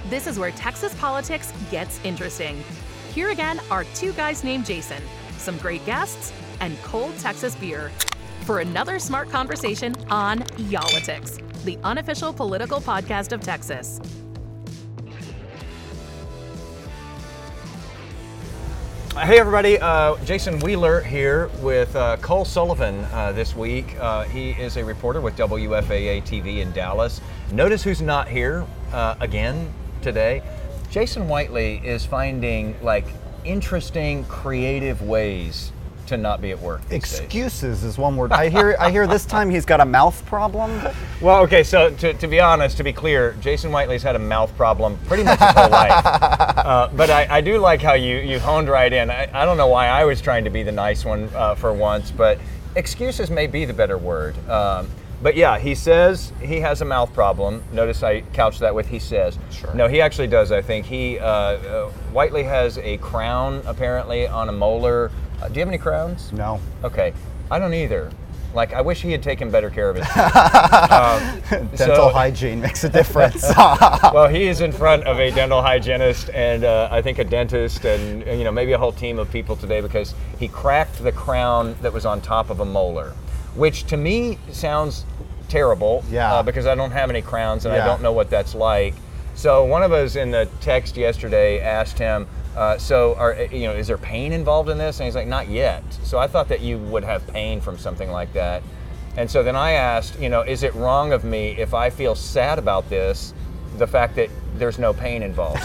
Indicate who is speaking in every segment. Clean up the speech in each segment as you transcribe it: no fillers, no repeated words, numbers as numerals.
Speaker 1: This is where Texas politics gets interesting. Here again are two guys named Jason, some great guests, and cold Texas beer for another smart conversation on Y'all-itics, the unofficial political podcast of Texas.
Speaker 2: Hey everybody, Jason Wheeler here with Cole Sullivan this week. He is a reporter with WFAA TV in Dallas. Notice who's not here again today. Jason Whiteley is finding interesting, creative ways to not be at work these days.
Speaker 3: Excuses is one word. I hear this time he's got a mouth problem.
Speaker 2: Well, okay, so to be honest, to be clear, Jason Whiteley's had a mouth problem pretty much his whole life. But I do like how you honed right in. I don't know why I was trying to be the nice one for once, but excuses may be the better word. But yeah, he says he has a mouth problem. Notice I couched that with he says.
Speaker 3: Sure.
Speaker 2: No, he actually does, I think. Whiteley has a crown, apparently, on a molar. Do you have any crowns?
Speaker 3: No.
Speaker 2: Okay. I don't either. I wish he had taken better care of his
Speaker 3: Dental hygiene makes a difference.
Speaker 2: Well, he is in front of a dental hygienist and I think a dentist and maybe a whole team of people today because he cracked the crown that was on top of a molar, which to me sounds terrible.
Speaker 3: Yeah.
Speaker 2: Because I don't have any crowns and
Speaker 3: Yeah.
Speaker 2: I don't know what that's like. So one of us in the text yesterday asked him, is there pain involved in this? And he's like, not yet. So I thought that you would have pain from something like that. And so then I asked, is it wrong of me if I feel sad about this, the fact that there's no pain involved?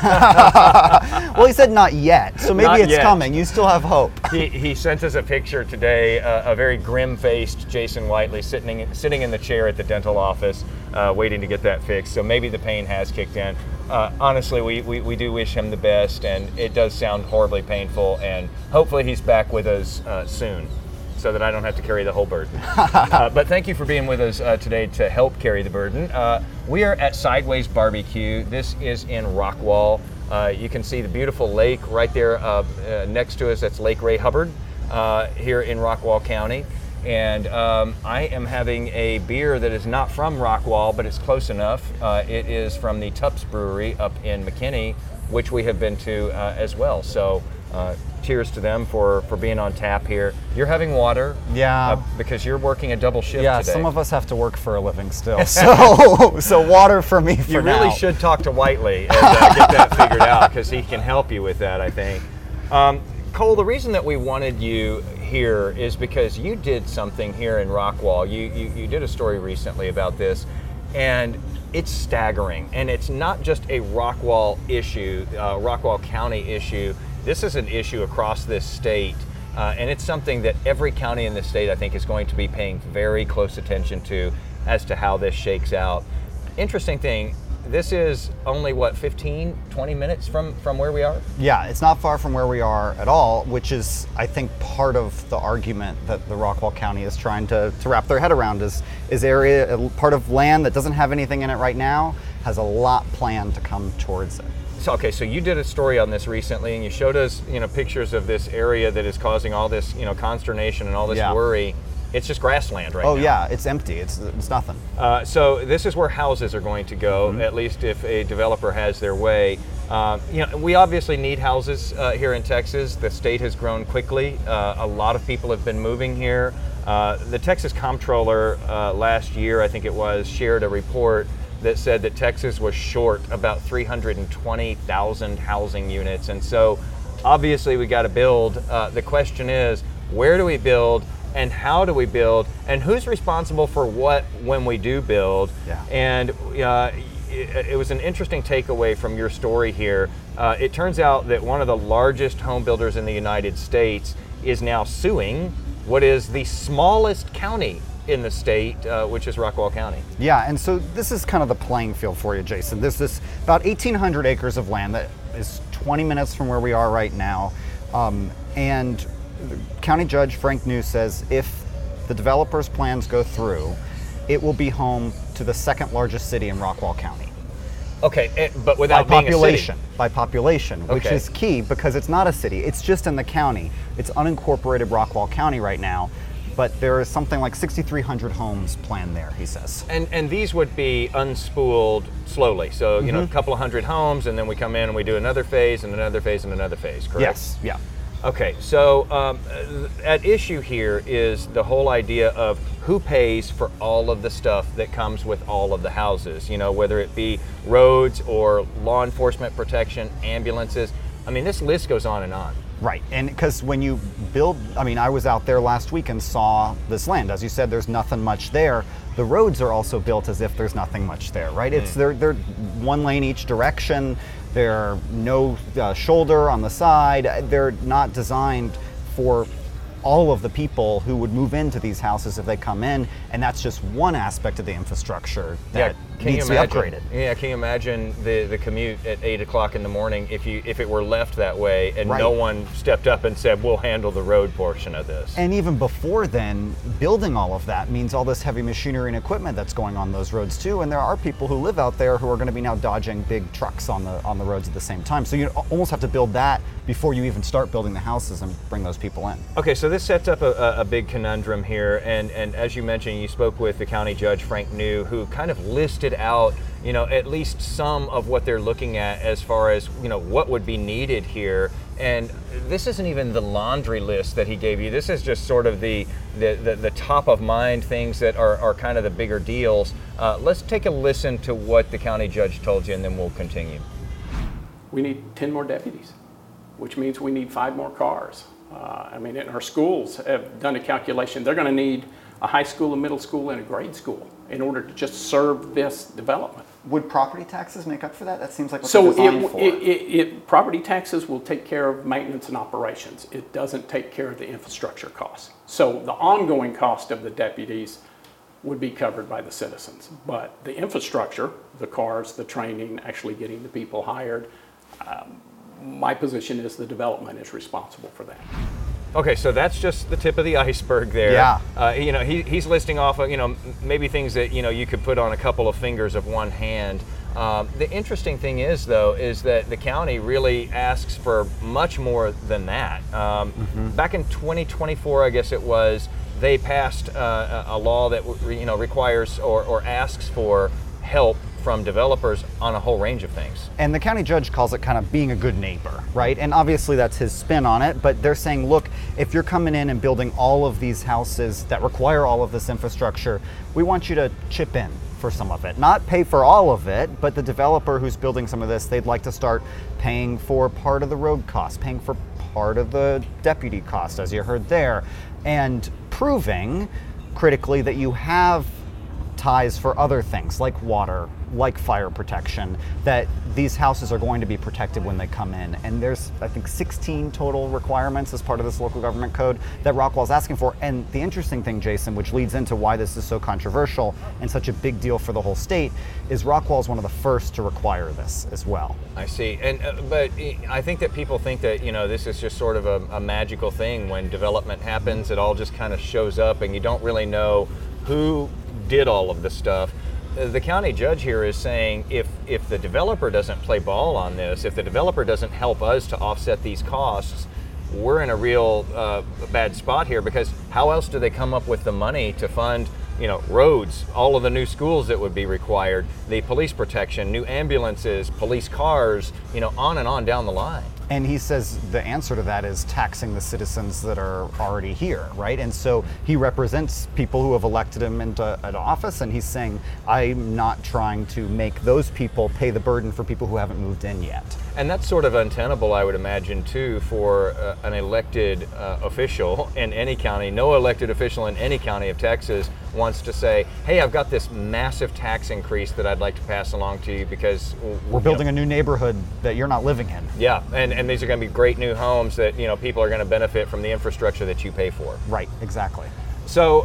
Speaker 3: Well, he said not yet, so maybe
Speaker 2: Not
Speaker 3: it's
Speaker 2: yet.
Speaker 3: coming. You still have hope.
Speaker 2: He sent us a picture today, a very grim-faced Jason Whiteley sitting in the chair at the dental office, waiting to get that fixed. So maybe the pain has kicked in. Honestly, we do wish him the best, and it does sound horribly painful, and hopefully he's back with us soon so that I don't have to carry the whole burden. But thank you for being with us today to help carry the burden. We are at Sideways Barbecue. This is in Rockwall. You can see the beautiful lake right there next to us. That's Lake Ray Hubbard here in Rockwall County. And I am having a beer that is not from Rockwall, but it's close enough. It is from the Tups Brewery up in McKinney, which we have been to as well. So cheers to them for being on tap here. You're having water.
Speaker 3: Yeah.
Speaker 2: Because you're working a double shift
Speaker 3: Yeah,
Speaker 2: today.
Speaker 3: some of us have to work for a living still. So water for me for
Speaker 2: You
Speaker 3: now.
Speaker 2: really should talk to Whiteley and get that figured out because he can help you with that, I think. Cole, the reason that we wanted you here is because you did something here in Rockwall. You did a story recently about this, and it's staggering. And it's not just a Rockwall issue, Rockwall County issue. This is an issue across this state, and it's something that every county in the state, I think, is going to be paying very close attention to as to how this shakes out. Interesting thing, this is only, 15, 20 minutes from where we are?
Speaker 3: Yeah, it's not far from where we are at all, which is, I think, part of the argument that the Rockwall County is trying to wrap their head around is part of land that doesn't have anything in it right now, has a lot planned to come towards it.
Speaker 2: So you did a story on this recently, and you showed us, pictures of this area that is causing all this, consternation and all this worry. It's just grassland right now.
Speaker 3: Oh yeah, it's empty. It's nothing.
Speaker 2: So this is where houses are going to go, at least if a developer has their way. We obviously need houses here in Texas. The state has grown quickly. A lot of people have been moving here. The Texas Comptroller last year, I think it was, shared a report that said that Texas was short about 320,000 housing units. And so obviously we got to build. The question is, where do we build and how do we build and who's responsible for what when we do build?
Speaker 3: Yeah.
Speaker 2: And it was an interesting takeaway from your story here. It turns out that one of the largest home builders in the United States is now suing what is the smallest county in the state, which is Rockwall County.
Speaker 3: Yeah, and so this is kind of the playing field for you, Jason. There's this about 1,800 acres of land that is 20 minutes from where we are right now. And County Judge Frank New says if the developer's plans go through, it will be home to the second largest city in Rockwall County.
Speaker 2: Okay, but without being a city.
Speaker 3: By population, which
Speaker 2: Okay.
Speaker 3: is key because it's not a city. It's just in the county. It's unincorporated Rockwall County right now. but there is something like 6,300 homes planned there, he says.
Speaker 2: And these would be unspooled slowly. So, you know, a couple of hundred homes, and then we come in and we do another phase and another phase and another phase, correct?
Speaker 3: Yes, yeah.
Speaker 2: Okay, so at issue here is the whole idea of who pays for all of the stuff that comes with all of the houses, you know, whether it be roads or law enforcement protection, ambulances. I mean, this list goes on and on.
Speaker 3: Right, and because when you build, I mean, I was out there last week and saw this land. As you said, there's nothing much there. The roads are also built as if there's nothing much there, right? It's they're one lane each direction. They're no shoulder on the side. They're not designed for all of the people who would move into these houses if they come in, and that's just one aspect of the infrastructure that needs to be upgraded.
Speaker 2: Yeah, can you imagine the commute at 8 o'clock in the morning if it were left that way and no one stepped up and said, we'll handle the road portion of this?
Speaker 3: And even before then, building all of that means all this heavy machinery and equipment that's going on those roads too, and there are people who live out there who are going to be now dodging big trucks on the roads at the same time. So you almost have to build that before you even start building the houses and bring those people in.
Speaker 2: Okay, so this sets up a big conundrum here, and as you mentioned, you spoke with the county judge, Frank New, who kind of listed out, you know, at least some of what they're looking at as far as, you know, what would be needed here. And this isn't even the laundry list that he gave you. This is just sort of the top of mind things that are kind of the bigger deals. Let's take a listen to what the county judge told you, and then we'll continue.
Speaker 4: We need 10 more deputies, which means we need 5 more cars. I mean, our schools have done a calculation. They're going to need a high school, a middle school, and a grade school in order to just serve this development.
Speaker 3: Would property taxes make up for that? That seems like what they're designed for.
Speaker 4: Property taxes will take care of maintenance and operations. It doesn't take care of the infrastructure costs. So the ongoing cost of the deputies would be covered by the citizens. But the infrastructure, the cars, the training, actually getting the people hired, my position is the development is responsible for that.
Speaker 2: Okay, so that's just the tip of the iceberg there.
Speaker 3: Yeah.
Speaker 2: You know, he's listing off, you know, maybe things that, you know, you could put on a couple of fingers of one hand. The interesting thing is, though, is that the county really asks for much more than that. Back in 2024, I guess it was, they passed a law that, you know, requires or asks for help from developers on a whole range of things.
Speaker 3: And the county judge calls it kind of being a good neighbor, right? And obviously that's his spin on it, but they're saying, look, if you're coming in and building all of these houses that require all of this infrastructure, we want you to chip in for some of it. Not pay for all of it, but the developer who's building some of this, they'd like to start paying for part of the road cost, paying for part of the deputy cost, as you heard there, and proving critically that you have ties for other things like water, like fire protection, that these houses are going to be protected when they come in. And there's, I think, 16 total requirements as part of this local government code that Rockwall's asking for. And the interesting thing, Jason, which leads into why this is so controversial and such a big deal for the whole state, is Rockwall's one of the first to require this as well.
Speaker 2: I see. And but I think that people think that, you know, this is just sort of a magical thing. When development happens, it all just kind of shows up and you don't really know who did all of this stuff. The county judge here is saying if the developer doesn't play ball on this, if the developer doesn't help us to offset these costs, we're in a real bad spot here, because how else do they come up with the money to fund, you know, roads, all of the new schools that would be required, the police protection, new ambulances, police cars, you know, on and on down the line.
Speaker 3: And he says the answer to that is taxing the citizens that are already here, right? And so he represents people who have elected him into an office, and he's saying, I'm not trying to make those people pay the burden for people who haven't moved in yet.
Speaker 2: And that's sort of untenable, I would imagine, too, for an elected official in any county. No elected official in any county of Texas wants to say, hey, I've got this massive tax increase that I'd like to pass along to you because
Speaker 3: we're building a new neighborhood that you're not living in.
Speaker 2: Yeah, and these are going to be great new homes that, you know, people are going to benefit from the infrastructure that you pay for.
Speaker 3: Right, exactly.
Speaker 2: So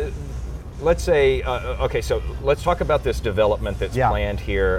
Speaker 2: let's say, okay, so let's talk about this development that's planned here.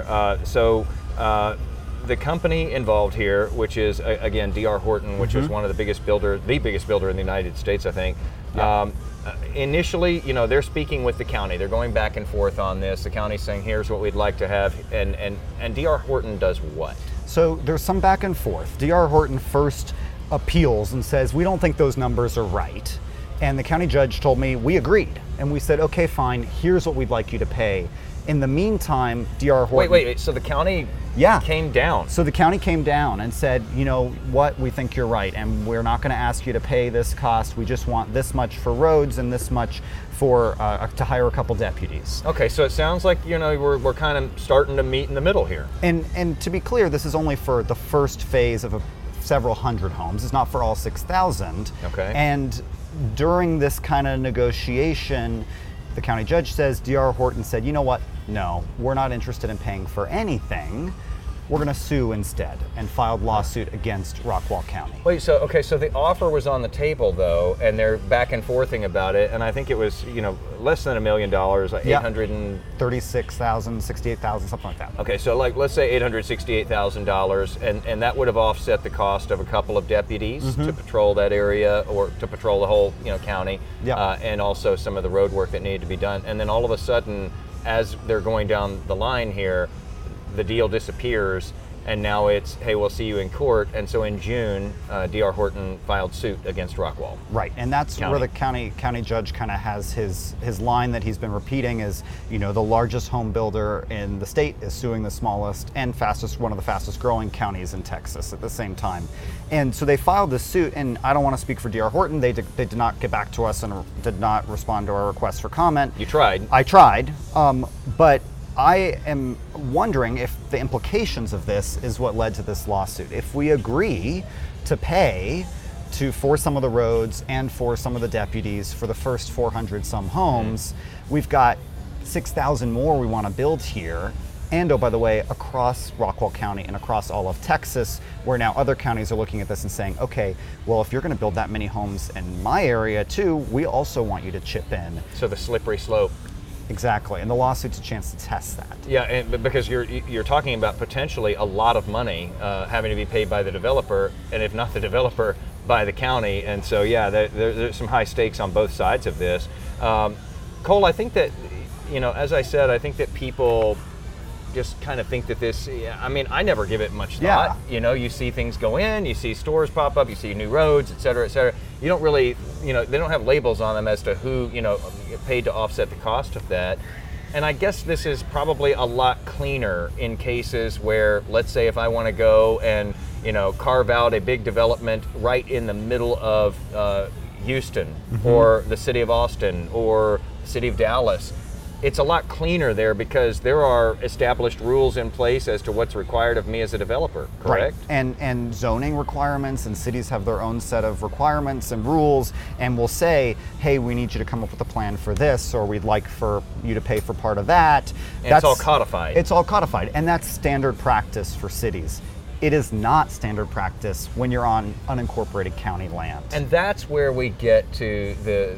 Speaker 2: The company involved here, which is again D.R. Horton, which is one of the biggest builder in the United States, I think. Yeah. Initially, you know, they're speaking with the county. They're going back and forth on this. The county's saying, here's what we'd like to have, and D.R. Horton does what?
Speaker 3: So there's some back and forth. D.R. Horton first appeals and says, we don't think those numbers are right. And the county judge told me we agreed. And we said, okay, fine, here's what we'd like you to pay. In the meantime, D.R. Horton...
Speaker 2: Wait, so the county came down?
Speaker 3: So the county came down and said, you know what, we think you're right, and we're not going to ask you to pay this cost. We just want this much for roads and this much for to hire a couple deputies.
Speaker 2: Okay, so it sounds like, you know, we're kind of starting to meet in the middle here.
Speaker 3: And to be clear, this is only for the first phase of several hundred homes. It's not for all 6,000.
Speaker 2: Okay.
Speaker 3: And during this kind of negotiation, the county judge says, D.R. Horton said, you know what? No, we're not interested in paying for anything. We're going to sue instead, and filed lawsuit against Rockwall County.
Speaker 2: Wait, so the offer was on the table though, and they're back and forthing about it, and I think it was, you know, less than $1 million, like 800 and
Speaker 3: 36,000, 68,000, something like that.
Speaker 2: Okay, so like let's say $868,000, and that would have offset the cost of a couple of deputies to patrol that area or to patrol the whole, you know, county, and also some of the road work that needed to be done. And then all of a sudden, as they're going down the line here, the deal disappears, and now it's, hey, we'll see you in court. And so in June, D.R. Horton filed suit against Rockwall.
Speaker 3: Right, and that's where the county judge kind of has his line that he's been repeating is, you know, the largest home builder in the state is suing the smallest and one of the fastest growing counties in Texas at the same time. And so they filed this suit, and I don't want to speak for D.R. Horton. They did not get back to us and did not respond to our request for comment.
Speaker 2: You tried.
Speaker 3: I tried, but I am wondering if the implications of this is what led to this lawsuit. If we agree to pay for some of the roads and for some of the deputies for the first 400 some homes, we've got 6,000 more we want to build here. And oh, by the way, across Rockwall County and across all of Texas, where now other counties are looking at this and saying, okay, well, if you're going to build that many homes in my area too, we also want you to chip in.
Speaker 2: So the slippery slope.
Speaker 3: Exactly, and the lawsuit's a chance to test that.
Speaker 2: Yeah, and because you're talking about potentially a lot of money having to be paid by the developer, and if not the developer, by the county. And so yeah, there's some high stakes on both sides of this. Cole, I think that, you know, as I said, I think that people just kind of think that this, I mean, I never give it much thought. You know, you see things go in, you see stores pop up, you see new roads, et cetera, et cetera. You don't really, you know, they don't have labels on them as to who, you know, paid to offset the cost of that. And I guess this is probably a lot cleaner in cases where, let's say if I want to go and, you know, carve out a big development right in the middle of Houston or the city of Austin or the city of Dallas. It's a lot cleaner there because there are established rules in place as to what's required of me as a developer, correct?
Speaker 3: Right. And zoning requirements, and cities have their own set of requirements and rules, and will say, hey, we need you to come up with a plan for this, or we'd like for you to pay for part of that.
Speaker 2: And it's all codified.
Speaker 3: It's all codified, and that's standard practice for cities. It is not standard practice when you're on unincorporated county land.
Speaker 2: And that's where we get to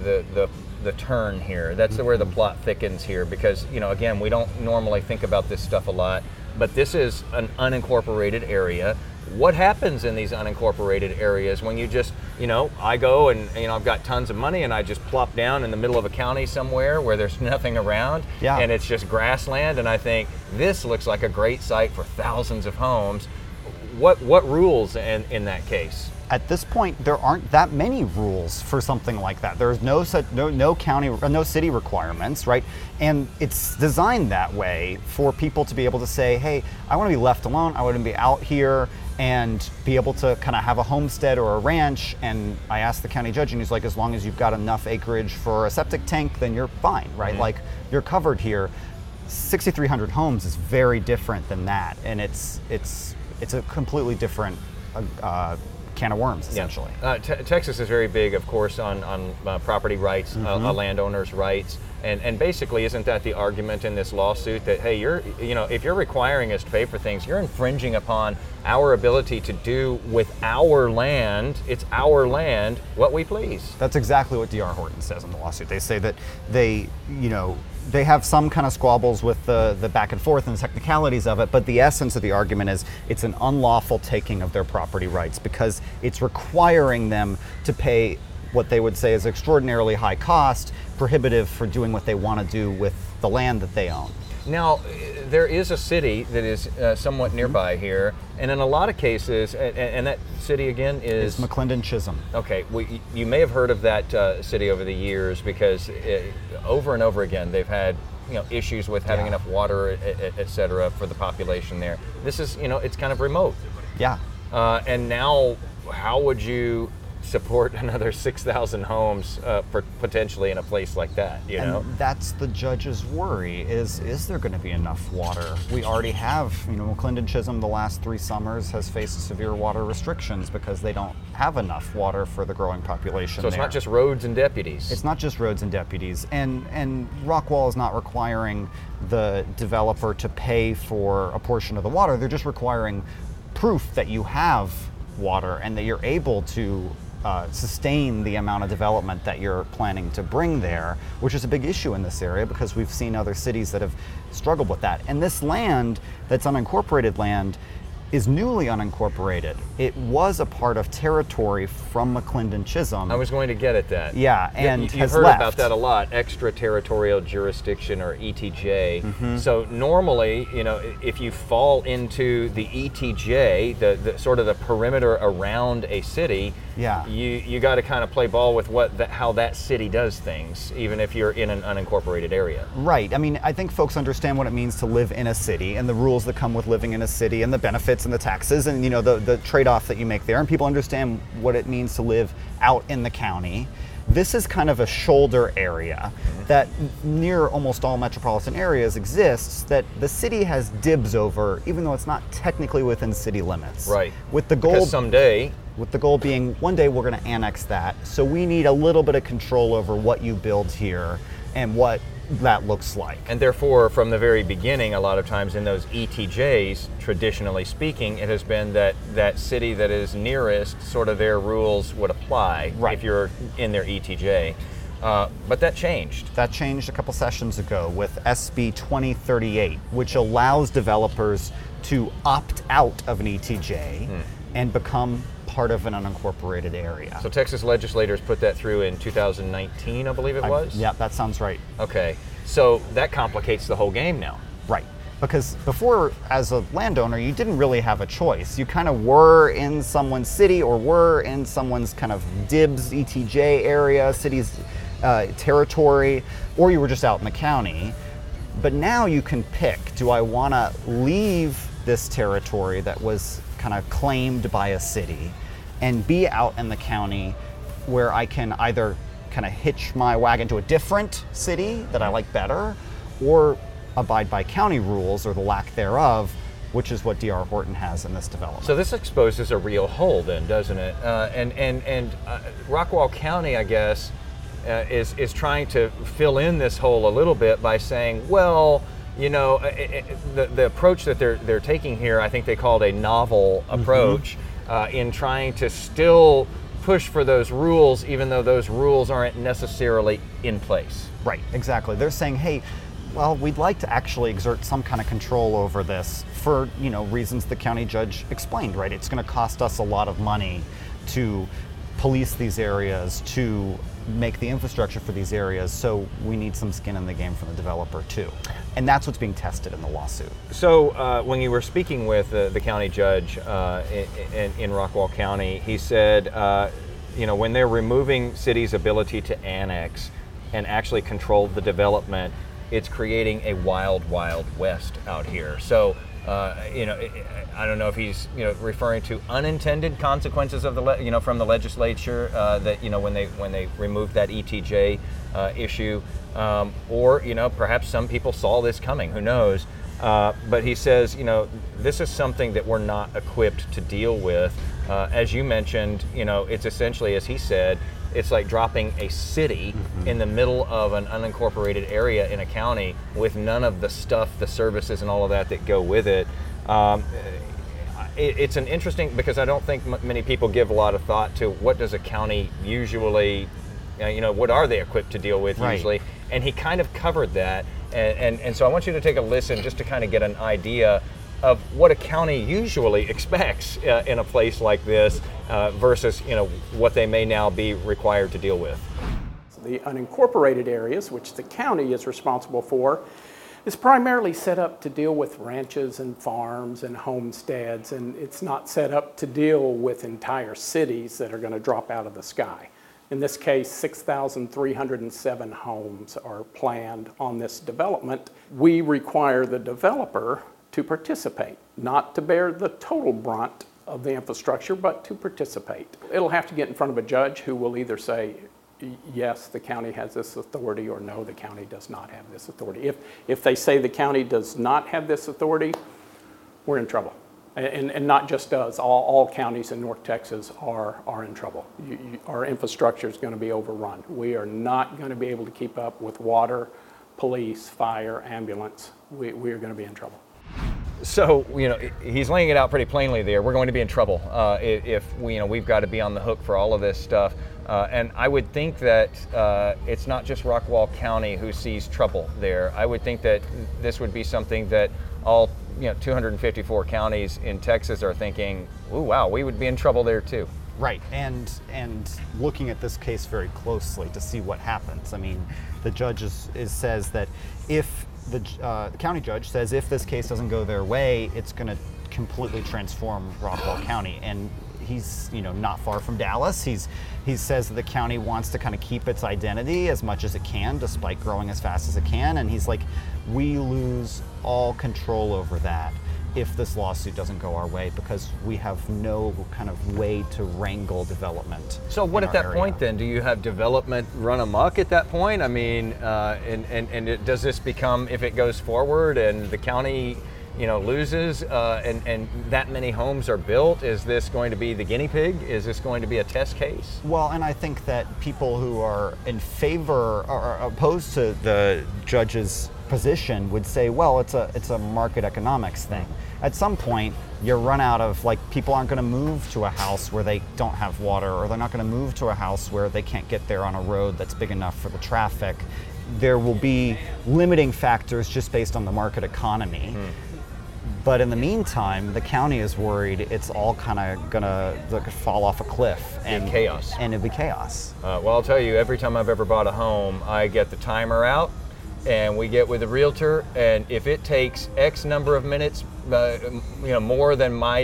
Speaker 2: the turn here. That's where the plot thickens here, because, you know, again, we don't normally think about this stuff a lot, but this is an unincorporated area. What happens in these unincorporated areas when you just, you know, I go and, you know, I've got tons of money and I just plop down in the middle of a county somewhere where there's nothing around and it's just grassland, and I think this looks like a great site for thousands of homes. What rules in that case?
Speaker 3: At this point, there aren't that many rules for something like that. There's no county, no city requirements, right? And it's designed that way for people to be able to say, hey, I want to be left alone. I want to be out here and be able to kind of have a homestead or a ranch. And I asked the county judge, and he's like, as long as you've got enough acreage for a septic tank, then you're fine, right? Like, you're covered here. 6,300 homes is very different than that, and it's a completely different can of worms, essentially.
Speaker 2: Texas is very big, of course, on property rights, a landowner's rights, and basically, isn't that the argument in this lawsuit that, hey, if you're requiring us to pay for things, you're infringing upon our ability to do with our land, it's our land, what we please.
Speaker 3: That's exactly what D.R. Horton says in the lawsuit. They say that they have some kind of squabbles with the back and forth and the technicalities of it, but the essence of the argument is it's an unlawful taking of their property rights because it's requiring them to pay what they would say is extraordinarily high cost, prohibitive for doing what they want to do with the land that they own.
Speaker 2: Now, there is a city that is somewhat nearby here, and in a lot of cases, and that city again is
Speaker 3: McClendon Chisholm.
Speaker 2: Okay, well, you may have heard of that city over the years because over and over again they've had issues with having enough water, et cetera, for the population there. This is it's kind of remote.
Speaker 3: Yeah.
Speaker 2: And now, how would you support another 6,000 homes potentially in a place like that?
Speaker 3: And that's the judge's worry: is there going to be enough water? We already have, McClendon Chisholm the last 3 summers has faced severe water restrictions because they don't have enough water for the growing population.
Speaker 2: So it's not just roads and deputies.
Speaker 3: It's not just roads and deputies, and Rockwall is not requiring the developer to pay for a portion of the water. They're just requiring proof that you have water and that you're able to sustain the amount of development that you're planning to bring there, which is a big issue in this area because we've seen other cities that have struggled with that. And this land that's unincorporated land is newly unincorporated. It was a part of territory from McClendon Chisholm.
Speaker 2: I was going to get at that.
Speaker 3: Yeah, and
Speaker 2: you've
Speaker 3: has
Speaker 2: heard
Speaker 3: left.
Speaker 2: about that a lot, extraterritorial jurisdiction or ETJ.
Speaker 3: Mm-hmm.
Speaker 2: So normally, if you fall into the ETJ, the sort of the perimeter around a city, you got to kind of play ball with how that city does things, even if you're in an unincorporated area.
Speaker 3: Right. I mean, I think folks understand what it means to live in a city and the rules that come with living in a city and the benefits and the taxes and the trade-off that you make there, and people understand what it means to live out in the county. This is kind of a shoulder area that near almost all metropolitan areas exists that the city has dibs over, even though it's not technically within city limits.
Speaker 2: Right.
Speaker 3: With the goal with the goal being one day we're going to annex that, so we need a little bit of control over what you build here and what that looks like.
Speaker 2: And therefore, from the very beginning, a lot of times in those ETJs, traditionally speaking, it has been that city that is nearest, sort of their rules would apply if you're in their ETJ. But that changed.
Speaker 3: That changed a couple sessions ago with SB 2038, which allows developers to opt out of an ETJ and become part of an unincorporated area.
Speaker 2: So Texas legislators put that through in 2019, I believe it was?
Speaker 3: Yeah, that sounds right.
Speaker 2: Okay, so that complicates the whole game now.
Speaker 3: Right, because before, as a landowner, you didn't really have a choice. You kind of were in someone's city or were in someone's kind of dibs, ETJ area, city's territory, or you were just out in the county. But now you can pick, do I want to leave this territory that was kind of claimed by a city and be out in the county where I can either kind of hitch my wagon to a different city that I like better or abide by county rules or the lack thereof, which is what D.R. Horton has in this development.
Speaker 2: So this exposes a real hole then, doesn't it? And Rockwall County, I guess, is trying to fill in this hole a little bit by saying, well, the approach that they're taking here, I think they called a novel approach in trying to still push for those rules, even though those rules aren't necessarily in place.
Speaker 3: Right, exactly. They're saying, hey, well, we'd like to actually exert some kind of control over this for, reasons the county judge explained, right? It's going to cost us a lot of money to police these areas, to make the infrastructure for these areas, so we need some skin in the game from the developer too. And that's what's being tested in the lawsuit.
Speaker 2: So when you were speaking with the county judge in Rockwall County, he said, when they're removing cities' ability to annex and actually control the development, it's creating a wild, wild west out here. So, I don't know if he's referring to unintended consequences of the from the legislature that when they removed that ETJ issue, or perhaps some people saw this coming. Who knows? But he says this is something that we're not equipped to deal with. As you mentioned, it's essentially, as he said, it's like dropping a city in the middle of an unincorporated area in a county with none of the stuff, the services, and all of that go with it. It's an interesting, because I don't think many people give a lot of thought to what does a county usually, what are they equipped to deal with usually? And he kind of covered that. And so I want you to take a listen just to kind of get an idea of what a county usually expects in a place like this versus what they may now be required to deal with.
Speaker 4: The unincorporated areas, which the county is responsible for, It's primarily set up to deal with ranches and farms and homesteads, and it's not set up to deal with entire cities that are going to drop out of the sky. In this case, 6,307 homes are planned on this development. We require the developer to participate, not to bear the total brunt of the infrastructure, but to participate. It'll have to get in front of a judge who will either say, yes, the county has this authority, or no, the county does not have this authority. If they say the county does not have this authority, we're in trouble. And not just us, all counties in North Texas are in trouble. Our infrastructure is going to be overrun. We are not going to be able to keep up with water, police, fire, ambulance. We are going to be in trouble.
Speaker 2: So, he's laying it out pretty plainly there. We're going to be in trouble if we've got to be on the hook for all of this stuff. And I would think that it's not just Rockwall County who sees trouble there. I would think that this would be something that all 254 counties in Texas are thinking, ooh, wow, we would be in trouble there too.
Speaker 3: Right, and looking at this case very closely to see what happens. I mean, the judge says that if the county judge says if this case doesn't go their way, it's going to completely transform Rockwall County. And he's not far from Dallas. He says that the county wants to kind of keep its identity as much as it can, despite growing as fast as it can. And he's like, we lose all control over that if this lawsuit doesn't go our way, because we have no kind of way to wrangle development.
Speaker 2: So what at that point then? Do you have development run amok at that point? I mean, does this become, if it goes forward and the county loses and that many homes are built, is this going to be the guinea pig? Is this going to be a test case?
Speaker 3: Well, and I think that people who are in favor or opposed to the judge's position would say, well, it's a market economics thing. At some point, you run out of, people aren't going to move to a house where they don't have water, or they're not going to move to a house where they can't get there on a road that's big enough for the traffic. There will be limiting factors just based on the market economy. But in the meantime, the county is worried it's all kind of gonna fall off a cliff and
Speaker 2: chaos.
Speaker 3: And it'll be chaos.
Speaker 2: Well, I'll tell you, every time I've ever bought a home, I get the timer out, and we get with a realtor, and if it takes X number of minutes, more than my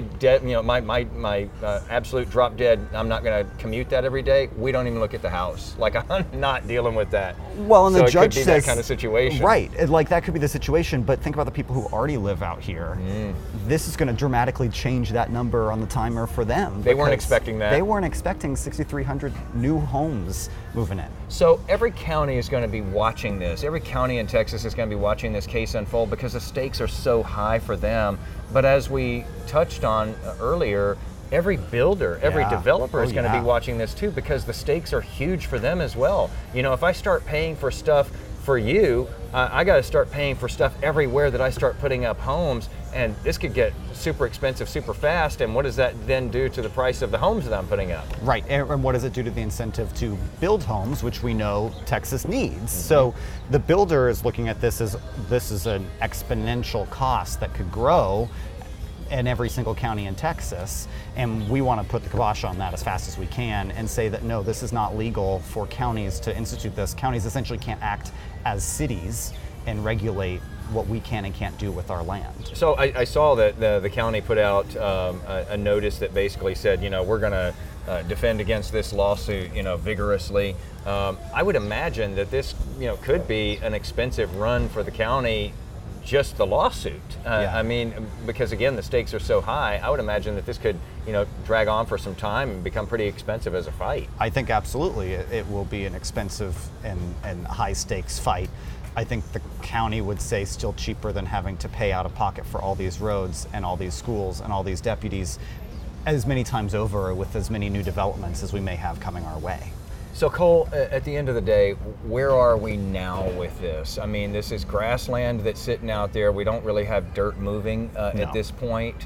Speaker 2: absolute drop dead, I'm not going to commute that every day. We don't even look at the house. I'm not dealing with that.
Speaker 3: Well, and
Speaker 2: so
Speaker 3: the judge
Speaker 2: could be
Speaker 3: says
Speaker 2: that kind of situation,
Speaker 3: right? That could be the situation. But think about the people who already live out here. This is going to dramatically change that number on the timer for them.
Speaker 2: They weren't expecting that.
Speaker 3: They weren't expecting 6,300 new homes moving in.
Speaker 2: So every county is going to be watching this. Every county in Texas is going to be watching this case unfold because the stakes are so high for them. But as we touched on earlier, every builder, every developer is going to be watching this too, because the stakes are huge for them as well. If I start paying for stuff for you, I got to start paying for stuff everywhere that I start putting up homes, and this could get super expensive super fast. And what does that then do to the price of the homes that I'm putting up?
Speaker 3: Right, and what does it do to the incentive to build homes, which we know Texas needs? So the builder is looking at this as an exponential cost that could grow in every single county in Texas, and we want to put the kibosh on that as fast as we can and say that no, this is not legal for counties to institute this. Counties essentially can't act as cities and regulate what we can and can't do with our land.
Speaker 2: So I saw that the county put out a notice that basically said, we're going to defend against this lawsuit, vigorously. I would imagine that this, could be an expensive run for the county, just the lawsuit. I mean, because again, the stakes are so high, I would imagine that this could, drag on for some time and become pretty expensive as a fight.
Speaker 3: I think absolutely it will be an expensive and high stakes fight. I think the county would say still cheaper than having to pay out of pocket for all these roads and all these schools and all these deputies as many times over with as many new developments as we may have coming our way.
Speaker 2: So Cole, at the end of the day, where are we now with this? I mean, this is grassland that's sitting out there. We don't really have dirt moving at this point.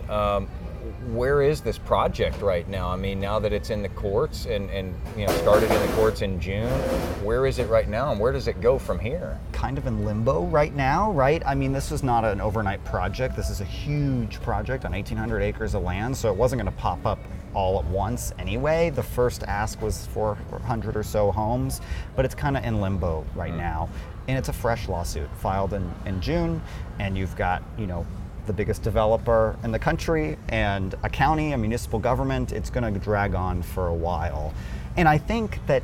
Speaker 2: Where is this project right now? I mean, now that it's in the courts and started in the courts in June, where is it right now and where does it go from here?
Speaker 3: Kind of in limbo right now, right? I mean, this is not an overnight project. This is a huge project on 1,800 acres of land, so it wasn't going to pop up all at once anyway. The first ask was 400 or so homes, but it's kind of in limbo right now. And it's a fresh lawsuit filed in June, and you've got, the biggest developer in the country and a county, a municipal government. It's going to drag on for a while. And I think that,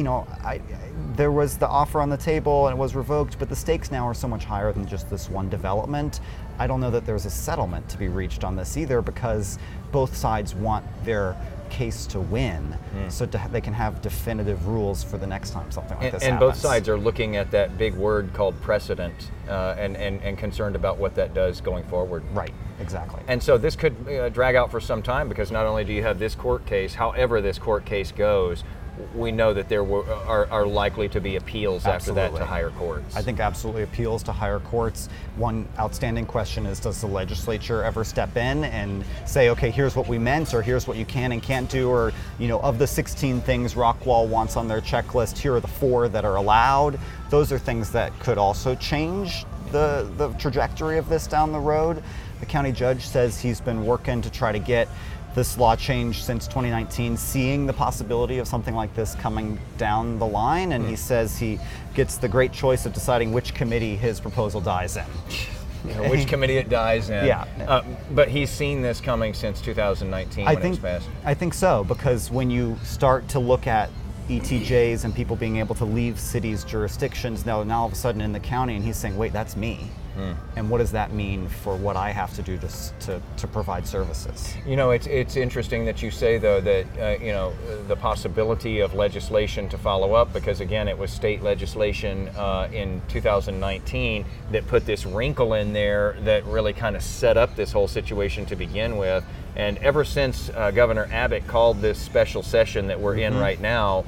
Speaker 3: there was the offer on the table and it was revoked, but the stakes now are so much higher than just this one development. I don't know that there's a settlement to be reached on this either, because both sides want their case to win, so they can have definitive rules for the next time something like this happens.
Speaker 2: And both sides are looking at that big word called precedent, and concerned about what that does going forward.
Speaker 3: Right, exactly.
Speaker 2: And so this could drag out for some time, because not only do you have this court case, however this court case goes, we know that there are likely to be appeals after that to higher courts.
Speaker 3: I think absolutely appeals to higher courts. One outstanding question is, does the legislature ever step in and say, okay, here's what we meant, or here's what you can and can't do, or of the 16 things Rockwall wants on their checklist, here are the 4 that are allowed. Those are things that could also change the trajectory of this down the road. The county judge says he's been working to try to get this law changed since 2019, seeing the possibility of something like this coming down the line, and he says he gets the great choice of deciding which committee his proposal dies in.
Speaker 2: Which committee it dies in.
Speaker 3: Yeah.
Speaker 2: But he's seen this coming since 2019 when it was passed.
Speaker 3: I think so, because when you start to look at ETJs and people being able to leave cities' jurisdictions, now all of a sudden in the county, and he's saying, wait, that's me. And what does that mean for what I have to do to provide services?
Speaker 2: It's interesting that you say, though, that the possibility of legislation to follow up, because again, it was state legislation in 2019 that put this wrinkle in there that really kind of set up this whole situation to begin with. And ever since Governor Abbott called this special session that we're in right now,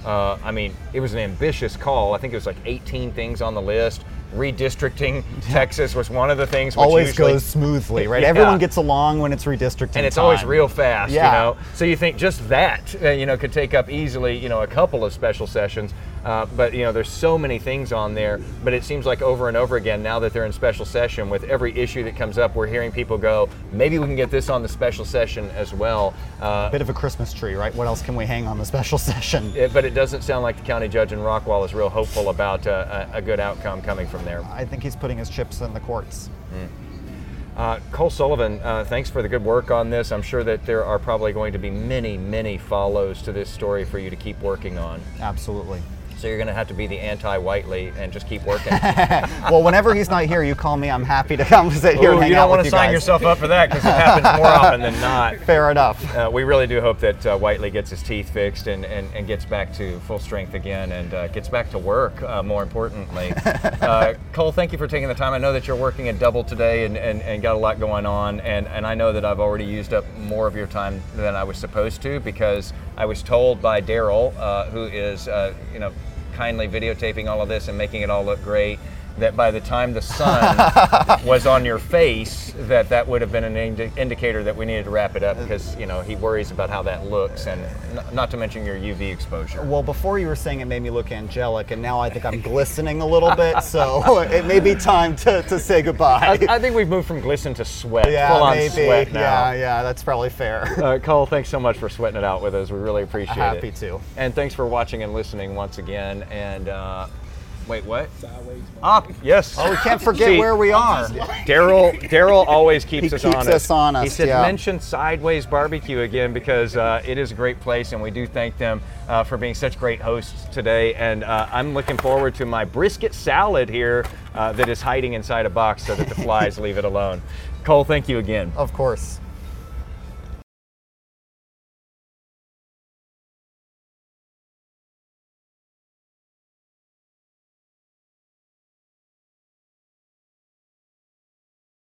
Speaker 2: it was an ambitious call. I think it was like 18 things on the list. Redistricting Texas was one of the things, which
Speaker 3: always
Speaker 2: usually
Speaker 3: goes smoothly, right? Everyone gets along when it's redistricting,
Speaker 2: and it's always real fast.
Speaker 3: Yeah.
Speaker 2: So you think just that could take up easily a couple of special sessions, but there's so many things on there. But it seems like over and over again, now that they're in special session, with every issue that comes up, we're hearing people go, maybe we can get this on the special session as well.
Speaker 3: A bit of a Christmas tree, right? What else can we hang on the special session?
Speaker 2: But it doesn't sound like the county judge in Rockwall is real hopeful about a good outcome coming from there.
Speaker 3: I think he's putting his chips in the courts.
Speaker 2: Cole Sullivan, thanks for the good work on this. I'm sure that there are probably going to be many, many follows to this story for you to keep working on.
Speaker 3: Absolutely.
Speaker 2: So you're going to have to be the anti-Whiteley and just keep working.
Speaker 3: Well, whenever he's not here, you call me. I'm happy to come sit here and hang out with you guys.
Speaker 2: You don't want to sign yourself up for that, because it happens more often than not.
Speaker 3: Fair enough.
Speaker 2: We really do hope that Whiteley gets his teeth fixed and gets back to full strength again, and gets back to work, more importantly. Cole, thank you for taking the time. I know that you're working a double today and got a lot going on, and I know that I've already used up more of your time than I was supposed to, because I was told by Daryl, who is kindly videotaping all of this and making it all look great, that by the time the sun was on your face, that would have been an indicator that we needed to wrap it up, because he worries about how that looks, and not to mention your UV exposure.
Speaker 3: Well, before you were saying it made me look angelic, and now I think I'm glistening a little bit, so it may be time to say goodbye.
Speaker 2: I think we've moved from glisten to sweat,
Speaker 3: yeah,
Speaker 2: full-on
Speaker 3: maybe.
Speaker 2: sweat now.
Speaker 3: Yeah, that's probably fair.
Speaker 2: Cole, thanks so much for sweating it out with us. We really appreciate it.
Speaker 3: Happy to.
Speaker 2: And thanks for watching and listening once again. And wait, what? Sideways. Yes.
Speaker 3: Oh, we can't forget where we are.
Speaker 2: Daryl always keeps us honest.
Speaker 3: He keeps us honest.
Speaker 2: He said, mention Sideways Barbecue again, because it is a great place, and we do thank them for being such great hosts today. And I'm looking forward to my brisket salad here that is hiding inside a box so that the flies leave it alone. Cole, thank you again.
Speaker 3: Of course.